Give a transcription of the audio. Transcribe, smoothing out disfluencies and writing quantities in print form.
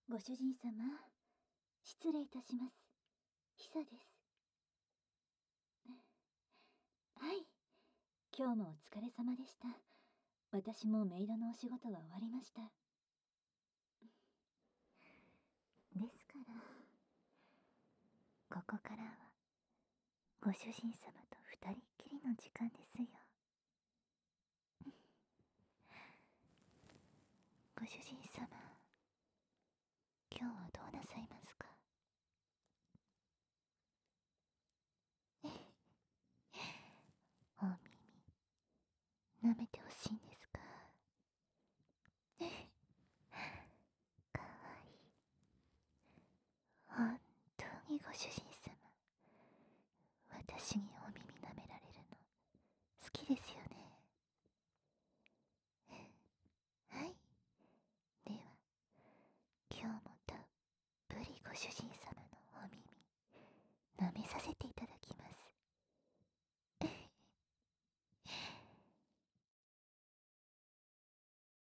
ご主人様、失礼いたします。久です。はい、今日もお疲れ様でした。私もメイドのお仕事は終わりました。ですから、ここからはご主人様と二人っきりの時間ですよ。ご主人様、今日はどうなさいますか？お耳、舐めてほしいんですか？かわいい。本当にご主人様、私にお耳舐められるの好きですよね。はい。では、今日もたっぷりご主人様のお耳舐めさ